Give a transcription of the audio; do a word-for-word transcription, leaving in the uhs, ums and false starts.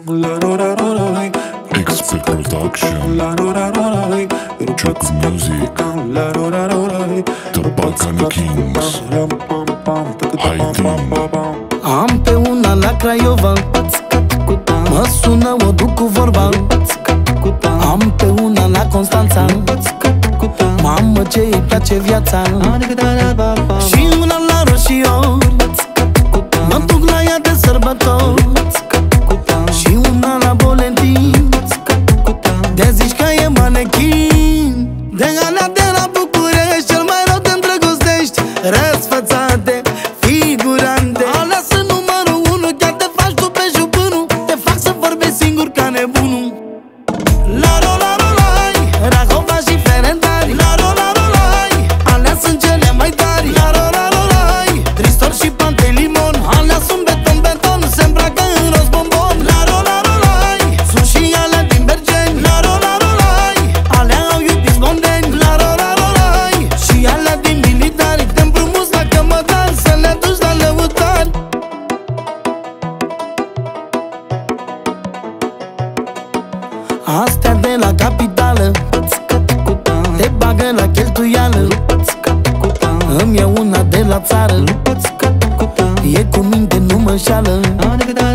Expert Production, Chuck Music, The Balkan Kings, Haidin. Am pe una la Craiova, mă sună, o duc cu vorba. Am pe una la Constanța, mamă ce-i place viața. Și una la Roșio, mă duc la ea de sărbători. Și una la Bolentin, de zici că e manechin. De alea de la București, cel mai rău te îndrăgostești, răsfățate, figurante. Alea sunt numărul unu, chiar te faci tu pe jupânul, te fac să vorbești singur ca nebunul. La ro la ro lai, Rahova și Ferentari. La ro la ro lai, alea sunt cele mai tari. La ro la ro lai, Tristor și Pantelimon. Alea sunt beton beton, se îmbracă în roz bombon. La ro la ro lai, sunt și alea din Bergeni. La ro la ro lai, alea au iubiți mondeni. La ro la ro lai, și alea din militari. Te împrumuți la cămătar, să le duci la lăutari. Astea de la capitală te bagă la cheltuială. Îmi iau una de la țară, e cu minte, nu mă înșală.